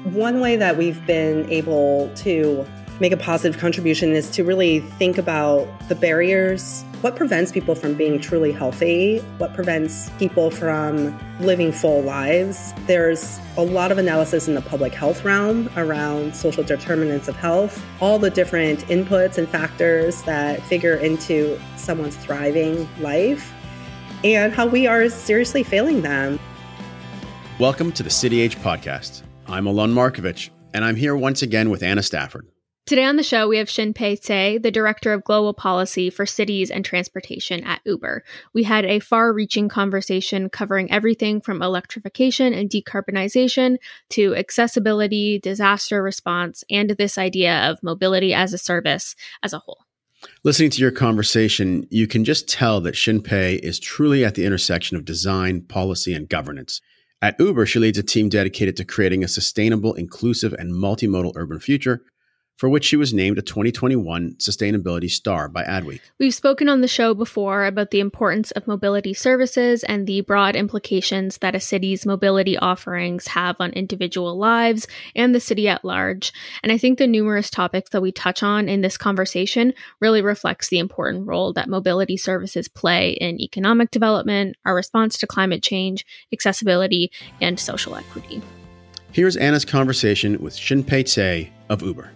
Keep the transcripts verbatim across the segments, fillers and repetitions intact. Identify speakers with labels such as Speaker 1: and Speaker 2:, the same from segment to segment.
Speaker 1: One way that we've been able to make a positive contribution is to really think about the barriers. What prevents people from being truly healthy? What prevents people from living full lives? There's a lot of analysis in the public health realm around social determinants of health, all the different inputs and factors that figure into someone's thriving life, and how we are seriously failing them.
Speaker 2: Welcome to the City Age Podcast. I'm Alon Markovich, and I'm here once again with Anna Stafford.
Speaker 3: Today on the show, we have Xin-Pei Cai, the Director of Global Policy for Cities and Transportation at Uber. We had a far-reaching conversation covering everything from electrification and decarbonization to accessibility, disaster response, and this idea of mobility as a service as a whole.
Speaker 2: Listening to your conversation, you can just tell that Xin-Pei is truly at the intersection of design, policy, and governance. At Uber, she leads a team dedicated to creating a sustainable, inclusive, and multimodal urban future, for which she was named a twenty twenty-one Sustainability Star by Adweek.
Speaker 3: We've spoken on the show before about the importance of mobility services and the broad implications that a city's mobility offerings have on individual lives and the city at large. And I think the numerous topics that we touch on in this conversation really reflects the important role that mobility services play in economic development, our response to climate change, accessibility, and social equity.
Speaker 2: Here's Anna's conversation with Xin-Pei Cai of Uber.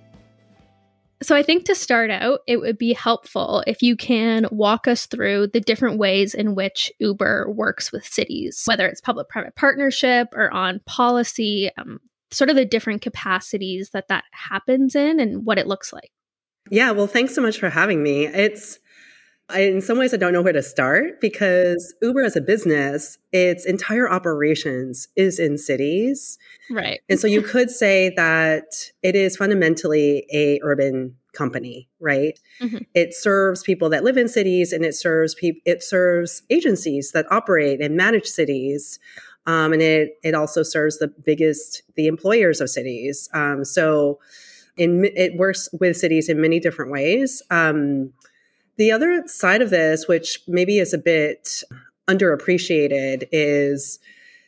Speaker 3: So I think to start out, it would be helpful if you can walk us through the different ways in which Uber works with cities, whether it's public-private partnership or on policy, um, sort of the different capacities that that happens in and what it looks like.
Speaker 1: Yeah, well, thanks so much for having me. It's I, in some ways, I don't know where to start because Uber as a business, its entire operations is in cities.
Speaker 3: Right.
Speaker 1: And so you could say that it is fundamentally a urban company, right? Mm-hmm. It serves people that live in cities, and it serves people. It serves agencies that operate and manage cities, um, and it it also serves the biggest, the employers of cities. Um, so, in it works with cities in many different ways. Um, The other side of this, which maybe is a bit underappreciated, is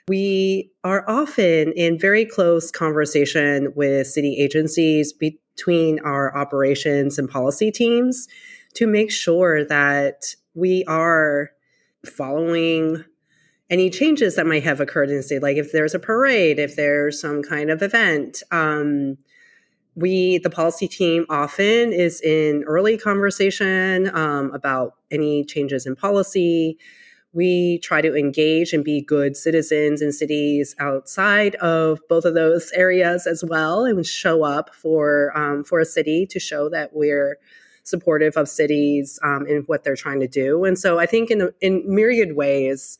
Speaker 1: we are often in very close conversation with city agencies between our operations and policy teams to make sure that we are following any changes that might have occurred in the city. Like if there's a parade, if there's some kind of event, um, We, the policy team, often is in early conversation um, about any changes in policy. We try to engage and be good citizens in cities outside of both of those areas as well, and show up for um, for a city to show that we're supportive of cities um, in what they're trying to do. And so, I think in in myriad ways,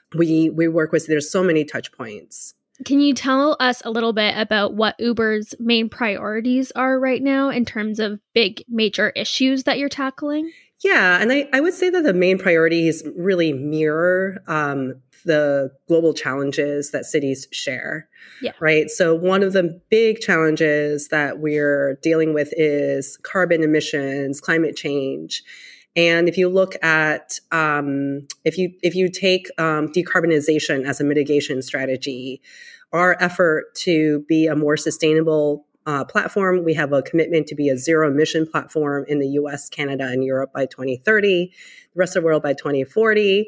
Speaker 1: we we work with. There's so many touch points.
Speaker 3: Can you tell us a little bit about what Uber's main priorities are right now in terms of big major issues that you're tackling?
Speaker 1: Yeah, and I, I would say that the main priorities really mirror um, the global challenges that cities share,
Speaker 3: yeah.
Speaker 1: right? So one of the big challenges that we're dealing with is carbon emissions, climate change. And if you look at, um, if you if you take um, decarbonization as a mitigation strategy, our effort to be a more sustainable uh, platform, we have a commitment to be a zero emission platform in the U S, Canada, and Europe by twenty thirty, the rest of the world by twenty forty.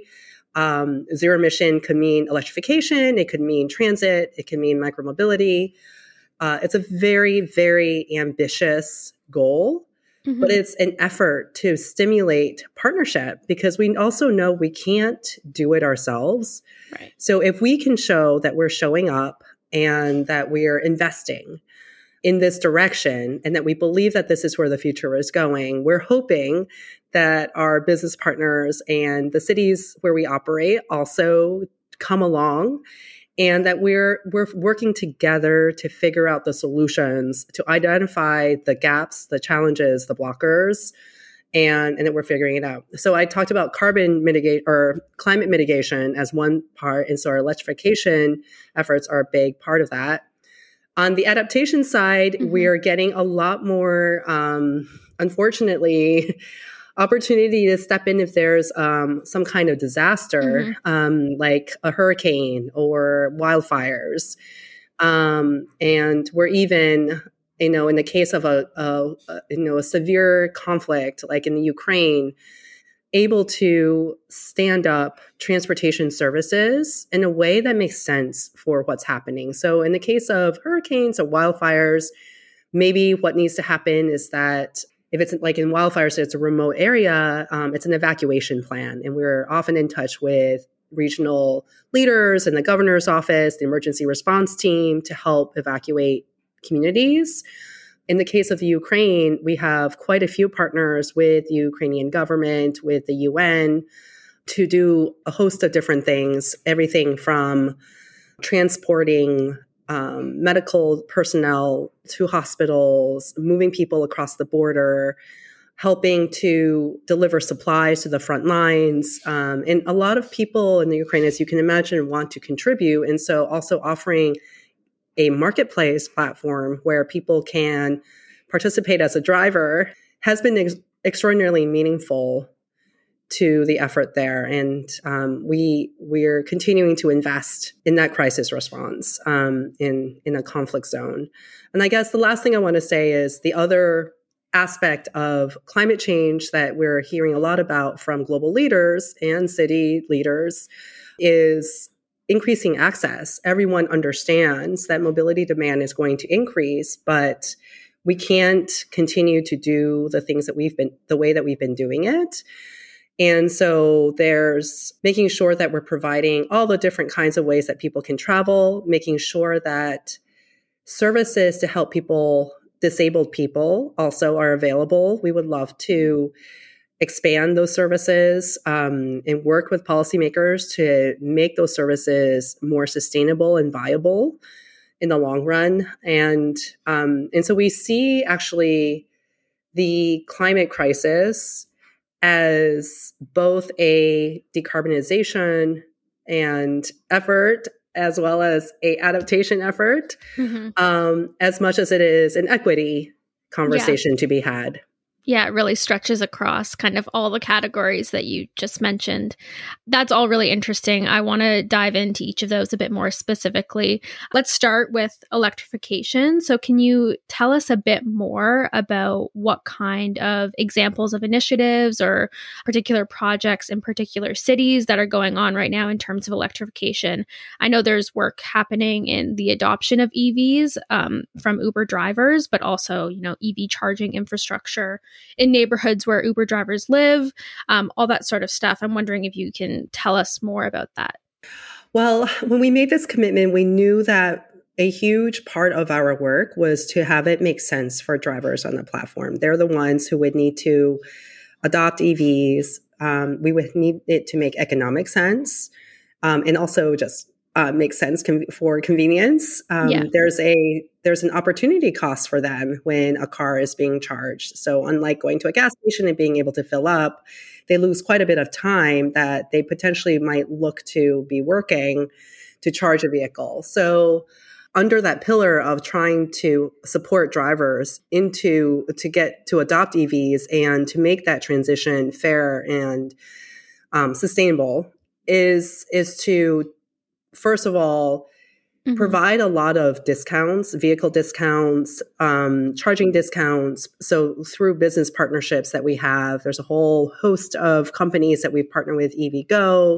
Speaker 1: Um, zero emission could mean electrification, it could mean transit, it could mean micromobility. Uh, it's a very, very ambitious goal. Mm-hmm. But it's an effort to stimulate partnership because we also know we can't do it ourselves.
Speaker 3: Right.
Speaker 1: So if we can show that we're showing up and that we're investing in this direction and that we believe that this is where the future is going, we're hoping that our business partners and the cities where we operate also come along, and that we're we're working together to figure out the solutions, to identify the gaps, the challenges, the blockers, and, and that we're figuring it out. So I talked about carbon mitigate or climate mitigation as one part, and so our electrification efforts are a big part of that. On the adaptation side, mm-hmm. we're getting a lot more, um, unfortunately, opportunity to step in if there's um, some kind of disaster, mm-hmm. um, like a hurricane or wildfires. Um, and we're even, you know, in the case of a, a, a, you know, a severe conflict like in the Ukraine, able to stand up transportation services in a way that makes sense for what's happening. So in the case of hurricanes or wildfires, maybe what needs to happen is that if it's like in wildfires, it's a remote area, um, it's an evacuation plan. And we're often in touch with regional leaders and the governor's office, the emergency response team to help evacuate communities. In the case of the Ukraine, we have quite a few partners with the Ukrainian government, with the U N, to do a host of different things, everything from transporting um, medical personnel to hospitals, moving people across the border, helping to deliver supplies to the front lines. Um, and a lot of people in the Ukraine, as you can imagine, want to contribute. And so also offering a marketplace platform where people can participate as a driver has been ex- extraordinarily meaningful to the effort there. And um, we, we're continuing to invest in that crisis response um, in, in a conflict zone. And I guess the last thing I want to say is the other aspect of climate change that we're hearing a lot about from global leaders and city leaders is increasing access. Everyone understands that mobility demand is going to increase, but we can't continue to do the things that we've been, the way that we've been doing it. And so there's making sure that we're providing all the different kinds of ways that people can travel, making sure that services to help people, disabled people, also are available. We would love to expand those services um, and work with policymakers to make those services more sustainable and viable in the long run. And um, and so we see actually the climate crisis as both a decarbonization and effort as well as a adaptation effort, mm-hmm. um, as much as it is an equity conversation yeah. to be had.
Speaker 3: Yeah, it really stretches across kind of all the categories that you just mentioned. That's all really interesting. I want to dive into each of those a bit more specifically. Let's start with electrification. So can you tell us a bit more about what kind of examples of initiatives or particular projects in particular cities that are going on right now in terms of electrification? I know there's work happening in the adoption of E Vs um, from Uber drivers, but also, you know, E V charging infrastructure in neighborhoods where Uber drivers live, um, all that sort of stuff. I'm wondering if you can tell us more about that.
Speaker 1: Well, when we made this commitment, we knew that a huge part of our work was to have it make sense for drivers on the platform. They're the ones who would need to adopt E Vs. Um, we would need it to make economic sense um, and also just Uh, makes sense com- for convenience. Um, yeah. There's a there's an opportunity cost for them when a car is being charged. So unlike going to a gas station and being able to fill up, they lose quite a bit of time that they potentially might look to be working to charge a vehicle. So under that pillar of trying to support drivers into to get to adopt E Vs and to make that transition fair and um, sustainable is is to first of all, mm-hmm. provide a lot of discounts, vehicle discounts, um, charging discounts. So through business partnerships that we have, there's a whole host of companies that we've partnered with, EVgo,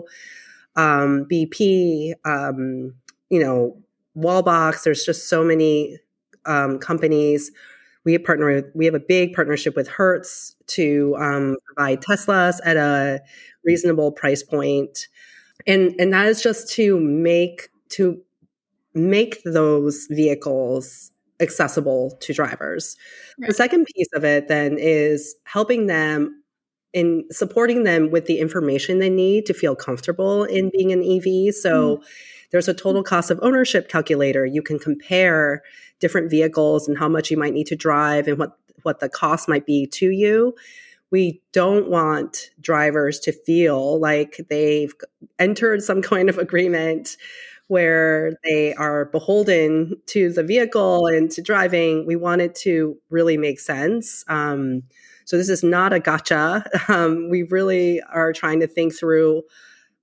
Speaker 1: um, B P, um, you know, Wallbox. There's just so many um, companies. We have partnered with, we have a big partnership with Hertz to um, provide Teslas at a reasonable price point. And and that is just to make to make those vehicles accessible to drivers. Right. The second piece of it then is helping them in supporting them with the information they need to feel comfortable in being an E V. So mm. there's a total cost of ownership calculator. You can compare different vehicles and how much you might need to drive and what, what the cost might be to you. We don't want drivers to feel like they've entered some kind of agreement where they are beholden to the vehicle and to driving. We want it to really make sense. Um, so this is not a gotcha. Um, we really are trying to think through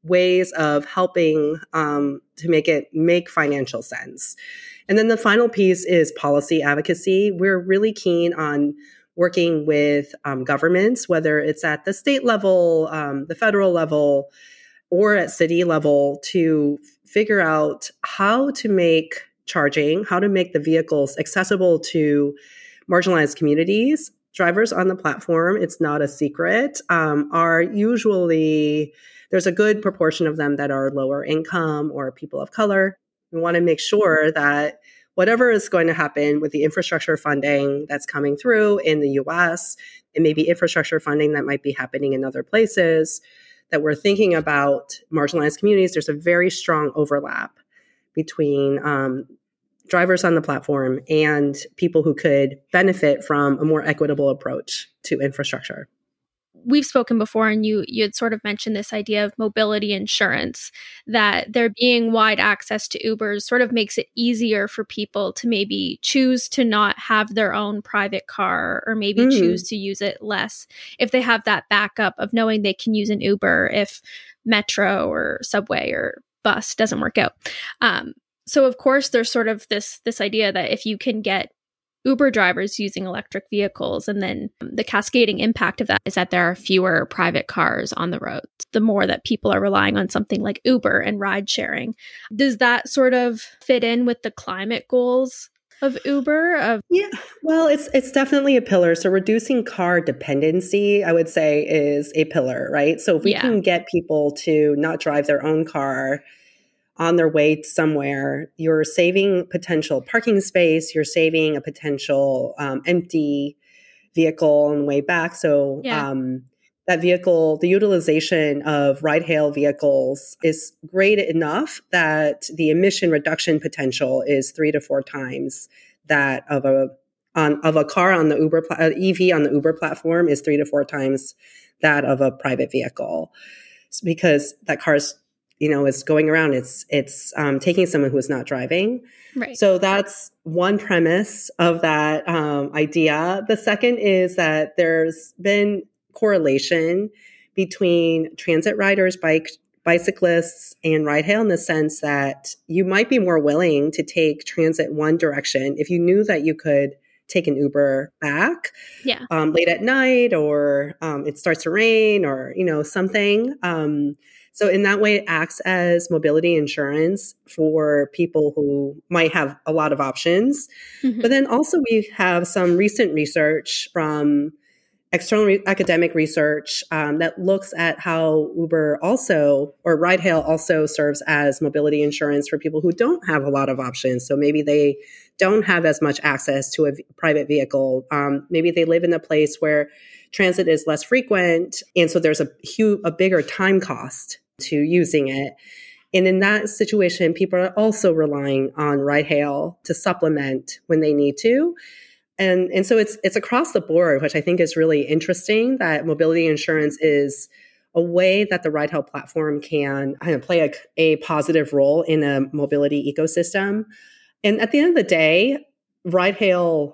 Speaker 1: ways of helping um, to make it make financial sense. And then the final piece is policy advocacy. We're really keen on working with um, governments, whether it's at the state level, um, the federal level, or at city level, to figure out how to make charging, how to make the vehicles accessible to marginalized communities. Drivers on the platform, it's not a secret, um, are usually, there's a good proportion of them that are lower income or people of color. We want to make sure that whatever is going to happen with the infrastructure funding that's coming through in the U S, and maybe infrastructure funding that might be happening in other places, that we're thinking about marginalized communities. There's a very strong overlap between um, drivers on the platform and people who could benefit from a more equitable approach to infrastructure.
Speaker 3: We've spoken before, and you you had sort of mentioned this idea of mobility insurance, that there being wide access to Ubers sort of makes it easier for people to maybe choose to not have their own private car, or maybe mm. choose to use it less if they have that backup of knowing they can use an Uber if Metro or Subway or bus doesn't work out. Um, so of course, there's sort of this this idea that if you can get Uber drivers using electric vehicles, and then the cascading impact of that is that there are fewer private cars on the roads, the more that people are relying on something like Uber and ride sharing. Does that sort of fit in with the climate goals of Uber? Of
Speaker 1: Yeah, well, it's it's definitely a pillar. So reducing car dependency, I would say, is a pillar, right? So if we yeah. can get people to not drive their own car on their way somewhere, you're saving potential parking space, you're saving a potential um, empty vehicle on the way back. So yeah. um, that vehicle, the utilization of ride-hail vehicles is great enough that the emission reduction potential is three to four times that of a on of a car on the Uber, pla- uh, E V on the Uber platform is three to four times that of a private vehicle. It's because that car's you know, is going around. It's it's um, taking someone who is not driving.
Speaker 3: Right.
Speaker 1: So that's one premise of that um, idea. The second is that there's been correlation between transit riders, bike bicyclists, and ride hail in the sense that you might be more willing to take transit one direction if you knew that you could take an Uber back
Speaker 3: yeah.
Speaker 1: um, late at night, or um, it starts to rain, or you know something. Um, So in that way, it acts as mobility insurance for people who might have a lot of options. Mm-hmm. But then also we have some recent research from external re- academic research um, that looks at how Uber also, or ride hail also serves as mobility insurance for people who don't have a lot of options. So maybe they don't have as much access to a v- private vehicle. Um, maybe they live in a place where transit is less frequent. And so there's a huge, a bigger time cost to using it. And in that situation, people are also relying on ride hail to supplement when they need to. And, and so it's it's across the board, which I think is really interesting, that mobility insurance is a way that the ride hail platform can kind of play a, a positive role in a mobility ecosystem. And at the end of the day, ride hail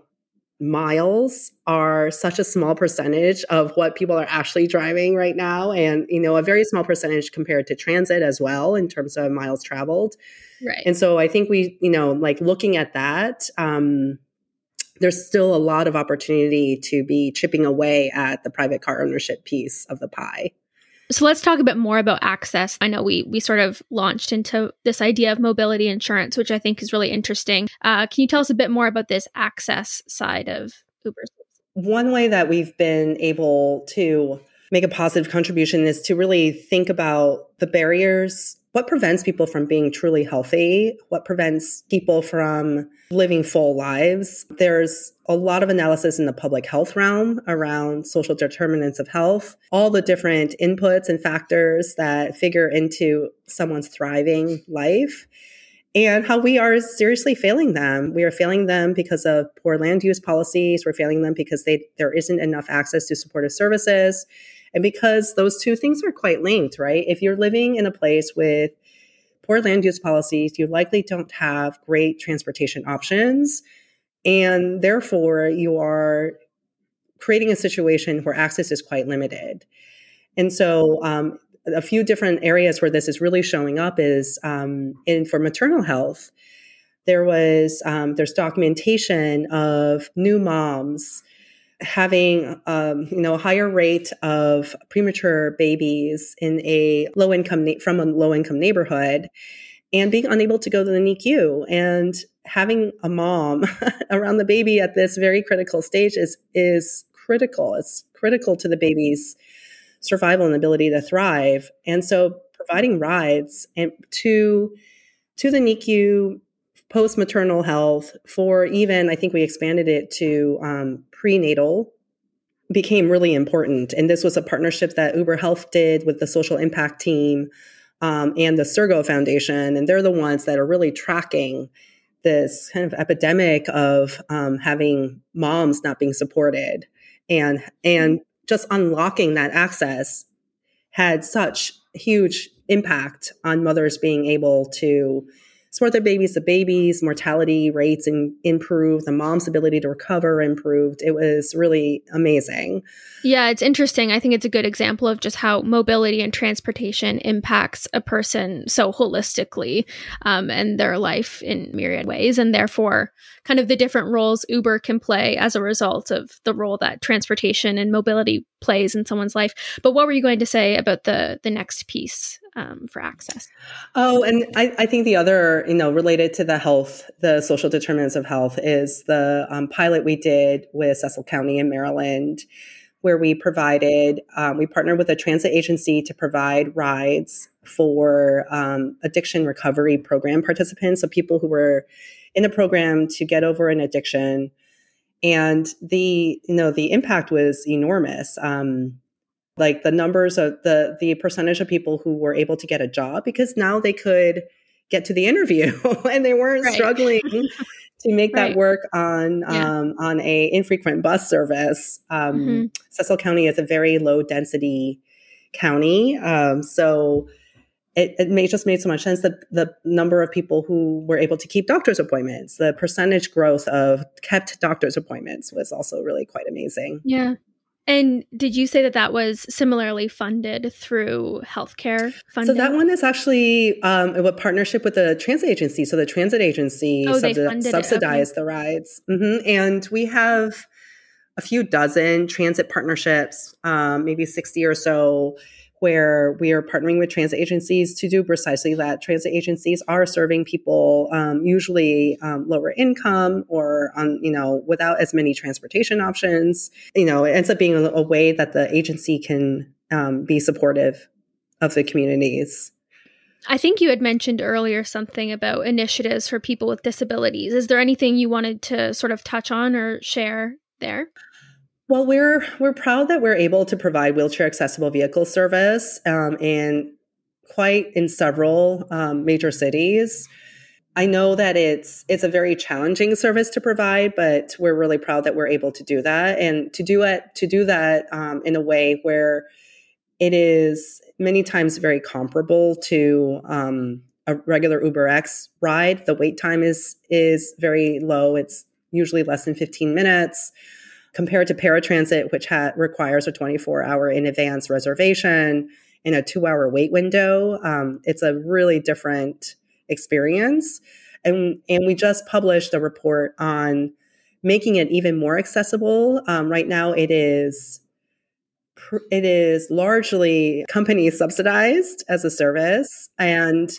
Speaker 1: miles are such a small percentage of what people are actually driving right now. And, you know, a very small percentage compared to transit as well in terms of miles traveled.
Speaker 3: Right.
Speaker 1: And so I think we, you know, like looking at that, um, there's still a lot of opportunity to be chipping away at the private car ownership piece of the pie.
Speaker 3: So let's talk a bit more about access. I know we we sort of launched into this idea of mobility insurance, which I think is really interesting. Uh, can you tell us a bit more about this access side of Uber?
Speaker 1: One way that we've been able to make a positive contribution is to really think about the barriers. What prevents people from being truly healthy? What prevents people from living full lives? There's a lot of analysis in the public health realm around social determinants of health, all the different inputs and factors that figure into someone's thriving life, and how we are seriously failing them. We are failing them because of poor land use policies. We're failing them because they, there isn't enough access to supportive services. And because those two things are quite linked, right? If you're living in a place with poor land use policies, you likely don't have great transportation options. And therefore, you are creating a situation where access is quite limited. And so um, a few different areas where this is really showing up is um, in for maternal health. There was um, there's documentation of new moms having um, you know a higher rate of premature babies in a low income na- from a low income neighborhood, and being unable to go to the N I C U, and having a mom around the baby at this very critical stage is is critical. It's critical to the baby's survival and ability to thrive. And so providing rides and to to the N I C U, post-maternal health, for even, I think we expanded it to um, prenatal, became really important. And this was a partnership that Uber Health did with the social impact team um, and the Sergo Foundation. And they're the ones that are really tracking this kind of epidemic of um, having moms not being supported. And, and just unlocking that access had such huge impact on mothers being able to support their babies. The babies' mortality rates in, improved, the mom's ability to recover improved. It was really amazing.
Speaker 3: Yeah, it's interesting. I think it's a good example of just how mobility and transportation impacts a person so holistically um, and their life in myriad ways, and therefore kind of the different roles Uber can play as a result of the role that transportation and mobility plays in someone's life. But what were you going to say about the the next piece um, for access?
Speaker 1: Oh, and I, I think the other, you know, related to the health, the social determinants of health, is the um, pilot we did with Cecil County in Maryland, where we provided, um, we partnered with a transit agency to provide rides for um, addiction recovery program participants, so people who were in a program to get over an addiction. And the, you know, the impact was enormous. Um, like the numbers of the, the percentage of people who were able to get a job because now they could get to the interview and they weren't
Speaker 3: Right.
Speaker 1: struggling to make
Speaker 3: Right.
Speaker 1: that work on
Speaker 3: Yeah.
Speaker 1: um, on a infrequent bus service. Um,
Speaker 3: Mm-hmm.
Speaker 1: Cecil County is a very low density county, um, so it, it may, just made so much sense that the number of people who were able to keep doctor's appointments, the percentage growth of kept doctor's appointments was also really quite amazing.
Speaker 3: Yeah. And did you say that that was similarly funded through healthcare funding?
Speaker 1: So that one is actually um, a partnership with the transit agency. So the transit agency
Speaker 3: Oh, they
Speaker 1: subsidi-
Speaker 3: funded it.
Speaker 1: subsidized
Speaker 3: Okay.
Speaker 1: the rides. hmm And we have a few dozen transit partnerships, um, maybe sixty or so, where we are partnering with transit agencies to do precisely that. Transit agencies are serving people um, usually um, lower income or on, you know, without as many transportation options. You know, it ends up being a, a way that the agency can um, be supportive of the communities.
Speaker 3: I think you had mentioned earlier something about initiatives for people with disabilities. Is there anything you wanted to sort of touch on or share there?
Speaker 1: Well, we're we're proud that we're able to provide wheelchair accessible vehicle service um, in quite in several um, major cities. I know that it's it's a very challenging service to provide, but we're really proud that we're able to do that and to do it to do that um, in a way where it is many times very comparable to um, a regular UberX ride. The wait time is is very low. It's usually less than fifteen minutes. Compared to paratransit, which ha- requires a twenty-four hour in advance reservation and a two hour wait window, um, it's a really different experience. And, and we just published a report on making it even more accessible. Um, right now, it is it is largely company subsidized as a service, and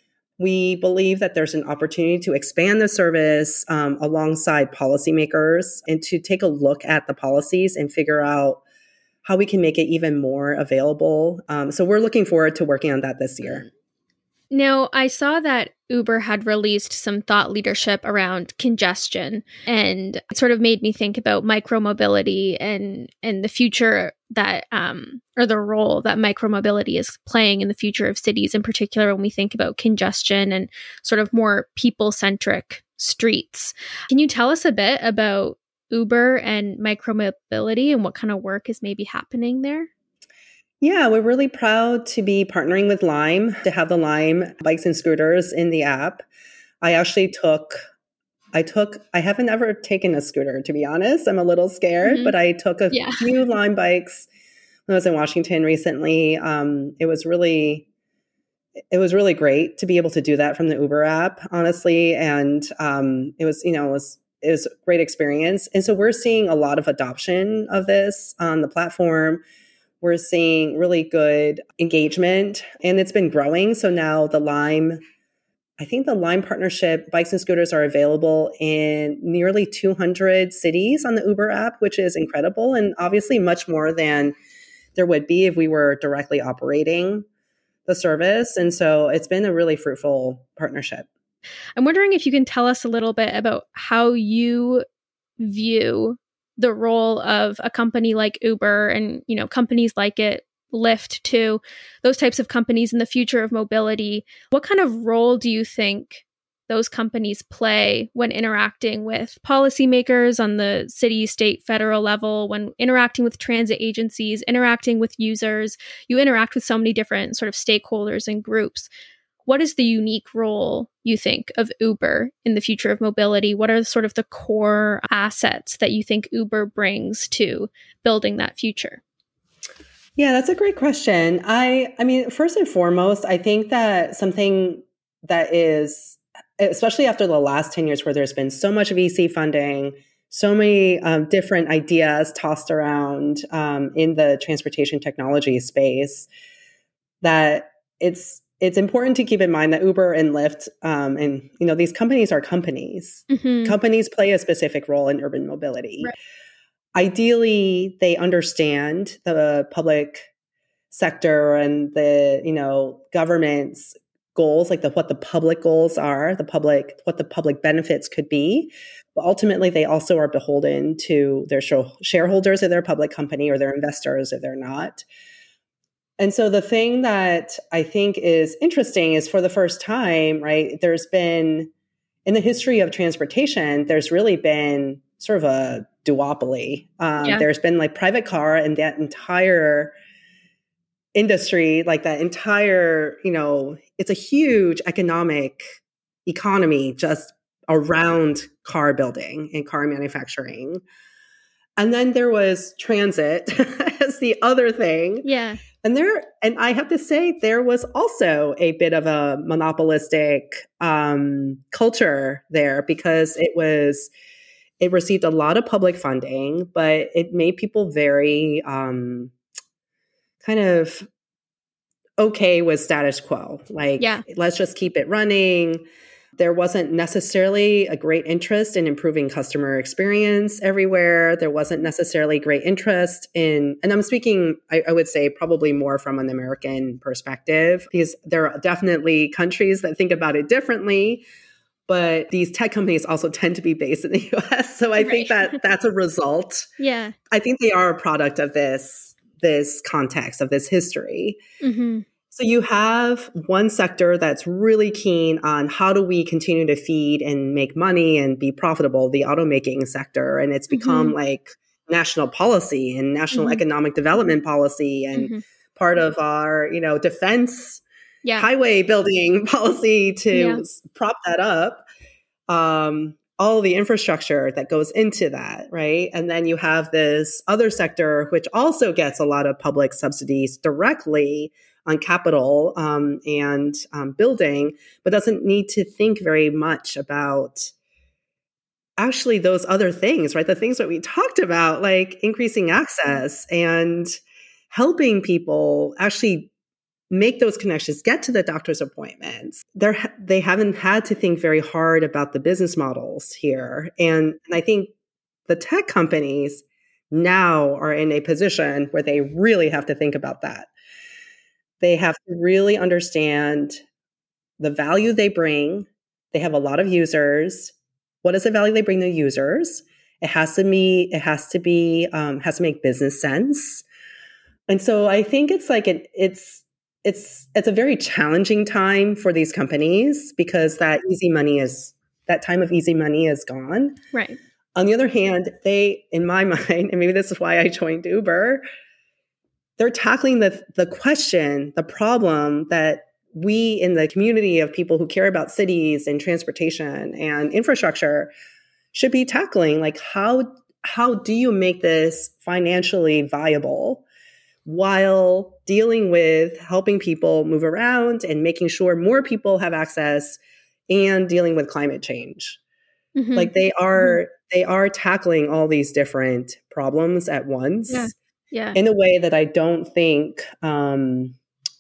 Speaker 1: we believe that there's an opportunity to expand the service um, alongside policymakers and to take a look at the policies and figure out how we can make it even more available. Um, so we're looking forward to working on that this year.
Speaker 3: Now, I saw that Uber had released some thought leadership around congestion, and it sort of made me think about micromobility and and the future that um or the role that micromobility is playing in the future of cities, in particular when we think about congestion and sort of more people-centric streets. Can you tell us a bit about Uber and micromobility and what kind of work is maybe happening there?
Speaker 1: Yeah, we're really proud to be partnering with Lime, to have the Lime bikes and scooters in the app. I actually took, I took, I haven't ever taken a scooter, to be honest. I'm a little scared,
Speaker 3: Mm-hmm.
Speaker 1: but I took a
Speaker 3: Yeah.
Speaker 1: few Lime bikes when I was in Washington recently. Um, it was really, it was really great to be able to do that from the Uber app, honestly. And um, it was, you know, it was, it was a great experience. And so we're seeing a lot of adoption of this on the platform. We're seeing really good engagement, and it's been growing. So now the Lime, I think the Lime partnership bikes and scooters are available in nearly two hundred cities on the Uber app, which is incredible, and obviously much more than there would be if we were directly operating the service. And so it's been a really fruitful partnership.
Speaker 3: I'm wondering if you can tell us a little bit about how you view the role of a company like Uber and, you know, companies like it, Lyft too, those types of companies in the future of mobility. What kind of role do you think those companies play when interacting with policymakers on the city, state, federal level, when interacting with transit agencies, interacting with users? You interact with so many different sort of stakeholders and groups. What is the unique role, you think, of Uber in the future of mobility? What are sort of the core assets that you think Uber brings to building that future?
Speaker 1: Yeah, that's a great question. I, I mean, first and foremost, I think that something that is, especially after the last ten years where there's been so much V C funding, so many um, different ideas tossed around um, in the transportation technology space, that it's It's important to keep in mind that Uber and Lyft, um, and you know, these companies are companies. Mm-hmm. Companies play a specific role in urban mobility. Right. Ideally, they understand the public sector and the, you know, government's goals, like the what the public goals are, the public what the public benefits could be. But ultimately, they also are beholden to their shareholders of their public company or their investors if they're not. And so the thing that I think is interesting is for the first time, right, there's been, in the history of transportation, there's really been sort of a duopoly. Um, yeah. There's been like private car and that entire industry, like that entire, you know, it's a huge economic economy just around car building and car manufacturing. And then there was transit as the other thing.
Speaker 3: Yeah.
Speaker 1: And there, and I have to say, there was also a bit of a monopolistic um, culture there because it was, it received a lot of public funding, but it made people very um, kind of okay with status quo. Like, yeah. Let's just keep it running. There wasn't necessarily a great interest in improving customer experience everywhere. There wasn't necessarily great interest in, and I'm speaking, I, I would say probably more from an American perspective, because there are definitely countries that think about it differently, but these tech companies also tend to be based in the U S. So I right. think that that's a result.
Speaker 3: Yeah.
Speaker 1: I think they are a product of this, this context, of this history. Mm-hmm. So you have one sector that's really keen on how do we continue to feed and make money and be profitable, the automaking sector. And it's become mm-hmm. like national policy and national mm-hmm. economic development policy and mm-hmm. part of our, you know, defense yeah. highway building policy to yeah. prop that up. Um, all the infrastructure that goes into that, right? And then you have this other sector, which also gets a lot of public subsidies directly on capital um, and um, building, but doesn't need to think very much about actually those other things, right? The things that we talked about, like increasing access and helping people actually make those connections, get to the doctor's appointments. They're, they haven't had to think very hard about the business models here. And, and I think the tech companies now are in a position where they really have to think about that. They have to really understand the value they bring. They have a lot of users. What is the value they bring to users? It has to be, it has to be, um, has to make business sense. And so I think it's like, it, it's, it's, it's a very challenging time for these companies because that easy money is, that time of easy money is gone.
Speaker 3: Right.
Speaker 1: On the other hand, they, in my mind, and maybe this is why I joined Uber, they're tackling the the question, the problem that we in the community of people who care about cities and transportation and infrastructure should be tackling. Like, how how do you make this financially viable while dealing with helping people move around and making sure more people have access and dealing with climate change. Mm-hmm. Like they are, mm-hmm. they are tackling all these different problems at once
Speaker 3: yeah. Yeah.
Speaker 1: in a way that I don't think um,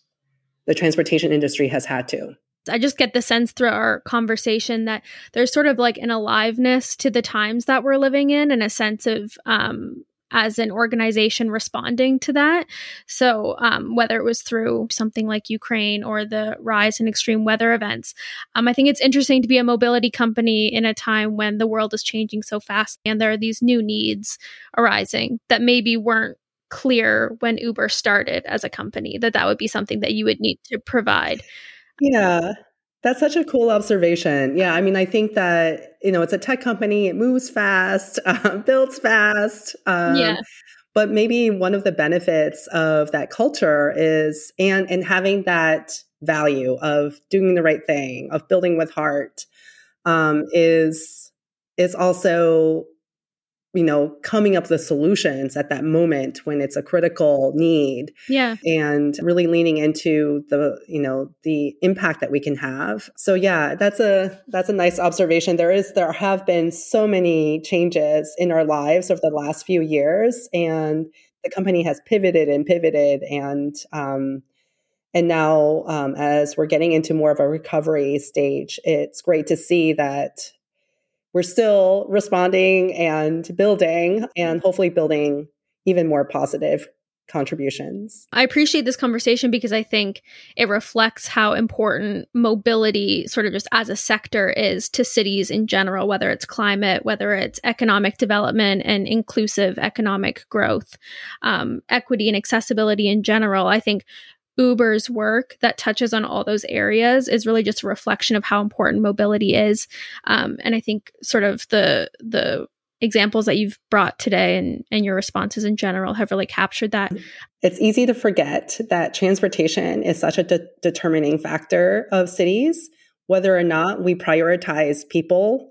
Speaker 1: the transportation industry has had to.
Speaker 3: I just get the sense through our conversation that there's sort of like an aliveness to the times that we're living in and a sense of, um, as an organization responding to that. So um, whether it was through something like Ukraine or the rise in extreme weather events, um, I think it's interesting to be a mobility company in a time when the world is changing so fast and there are these new needs arising that maybe weren't clear when Uber started as a company, that that would be something that you would need to provide.
Speaker 1: Yeah, that's such a cool observation. Yeah, I mean, I think that, you know, it's a tech company, it moves fast, uh, builds fast. Um,
Speaker 3: yeah.
Speaker 1: But maybe one of the benefits of that culture is, and, and having that value of doing the right thing, of building with heart, um, is, is also, you know, coming up with solutions at that moment when it's a critical need.
Speaker 3: Yeah.
Speaker 1: And really leaning into the, you know, the impact that we can have. So yeah, that's a, that's a nice observation. There is, there have been so many changes in our lives over the last few years, and the company has pivoted and pivoted. And, um, and now, um, as we're getting into more of a recovery stage, it's great to see that we're still responding and building, and hopefully building even more positive contributions.
Speaker 3: I appreciate this conversation because I think it reflects how important mobility sort of just as a sector is to cities in general, whether it's climate, whether it's economic development and inclusive economic growth, um, equity and accessibility in general. I think Uber's work that touches on all those areas is really just a reflection of how important mobility is. Um, and I think sort of the the examples that you've brought today and, and your responses in general have really captured that.
Speaker 1: It's easy to forget that transportation is such a de- determining factor of cities, whether or not we prioritize people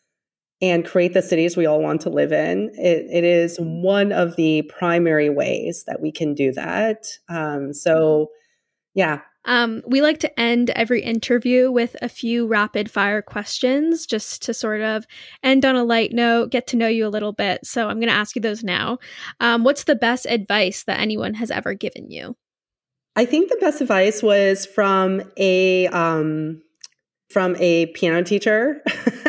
Speaker 1: and create the cities we all want to live in. It, it is one of the primary ways that we can do that. Um, so, yeah.
Speaker 3: Um, we like to end every interview with a few rapid fire questions just to sort of end on a light note, get to know you a little bit. So I'm going to ask you those now. Um, what's the best advice that anyone has ever given you?
Speaker 1: I think the best advice was from a um, from a piano teacher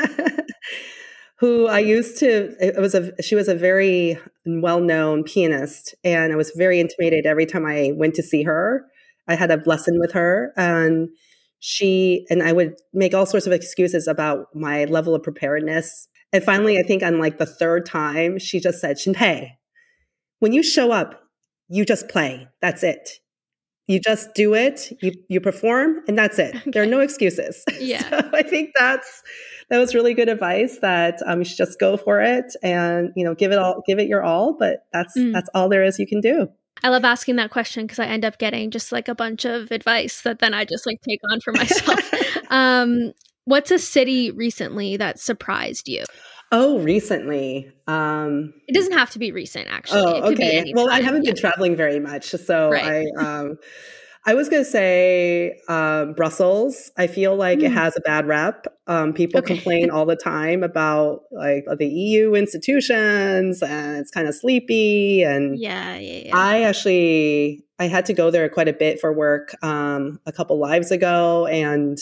Speaker 1: who I used to. It was a she was a very well-known pianist, and I was very intimidated every time I went to see her. I had a lesson with her, and she and I would make all sorts of excuses about my level of preparedness. And finally, I think on like the third time, she just said, "Shinpei, when you show up, you just play. That's it. You just do it. You you perform, and that's it. Okay. There are no excuses."
Speaker 3: Yeah,
Speaker 1: so I think that's that was really good advice. That um, you should just go for it, and you know, give it all, give it your all. But that's mm. that's all there is you can do.
Speaker 3: I love asking that question because I end up getting just like a bunch of advice that then I just like take on for myself. um, what's a city recently that surprised you?
Speaker 1: Oh, recently. Um,
Speaker 3: it doesn't have to be recent, actually.
Speaker 1: Oh,
Speaker 3: it could
Speaker 1: okay.
Speaker 3: Be
Speaker 1: well, I haven't yeah. been traveling very much, so
Speaker 3: right.
Speaker 1: I. Um, I was going to say um, Brussels. I feel like mm. it has a bad rep. Um, people okay. complain all the time about like the E U institutions, and it's kind of sleepy. And
Speaker 3: yeah, yeah, yeah.
Speaker 1: I actually I had to go there quite a bit for work um, a couple lives ago, and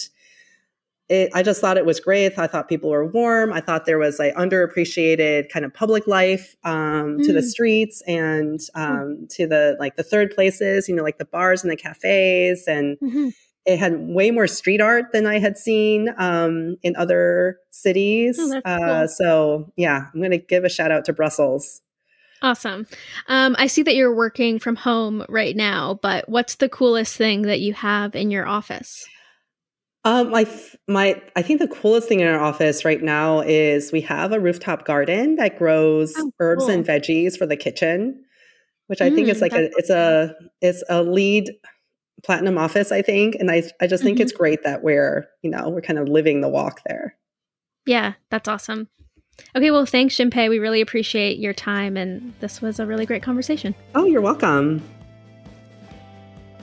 Speaker 1: it, I just thought it was great. I thought people were warm. I thought there was like underappreciated kind of public life um, mm. to the streets and um, mm. to the like the third places, you know, like the bars and the cafes. And mm-hmm. it had way more street art than I had seen um, in other cities.
Speaker 3: Oh, that's
Speaker 1: uh,
Speaker 3: cool.
Speaker 1: So yeah, I'm going to give a shout out to Brussels.
Speaker 3: Awesome. Um, I see that you're working from home right now, but what's the coolest thing that you have in your office?
Speaker 1: Um, my, my, I think the coolest thing in our office right now is we have a rooftop garden that grows oh, herbs cool. and veggies for the kitchen, which I mm, think is like a, it's a, it's a LEED platinum office, I think. And I, I just think mm-hmm. it's great that we're, you know, we're kind of living the walk there.
Speaker 3: Yeah, that's awesome. Okay. Well, thanks, Shinpei. We really appreciate your time. And this was a really great conversation.
Speaker 1: Oh, you're welcome.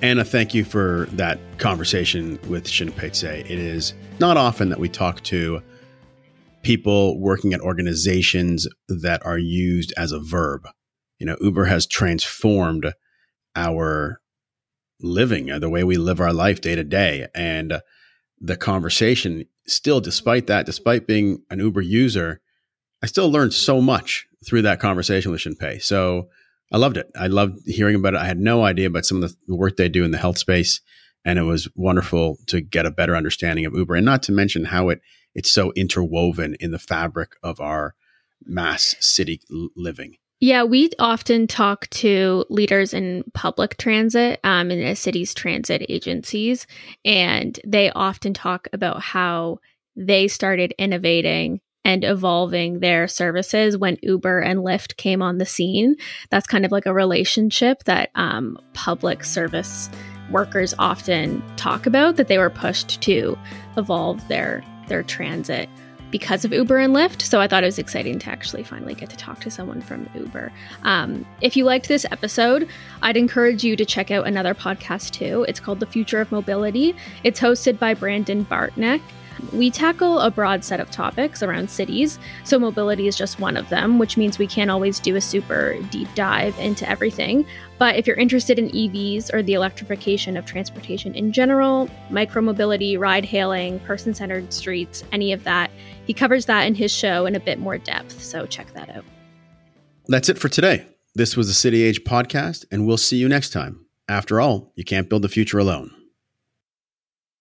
Speaker 2: Anna, thank you for that conversation with Shinpei Tsai. It is not often that we talk to people working at organizations that are used as a verb. You know, Uber has transformed our living, the way we live our life day to day. And the conversation still, despite that, despite being an Uber user, I still learned so much through that conversation with Shinpei. So I loved it. I loved hearing about it. I had no idea about some of the work they do in the health space. And it was wonderful to get a better understanding of Uber, and not to mention how it it's so interwoven in the fabric of our mass city living.
Speaker 3: Yeah, we often talk to leaders in public transit, um, in a city's transit agencies, and they often talk about how they started innovating and evolving their services when Uber and Lyft came on the scene. That's kind of like a relationship that um, public service workers often talk about, that they were pushed to evolve their their transit because of Uber and Lyft. So I thought it was exciting to actually finally get to talk to someone from Uber. Um, if you liked this episode, I'd encourage you to check out another podcast too. It's called The Future of Mobility. It's hosted by Brandon Bartnick. We tackle a broad set of topics around cities, so mobility is just one of them, which means we can't always do a super deep dive into everything. But if you're interested in E Vs or the electrification of transportation in general, micromobility, ride-hailing, person-centered streets, any of that, he covers that in his show in a bit more depth, so check that out.
Speaker 2: That's it for today. This was the City Age podcast, and we'll see you next time. After all, you can't build the future alone.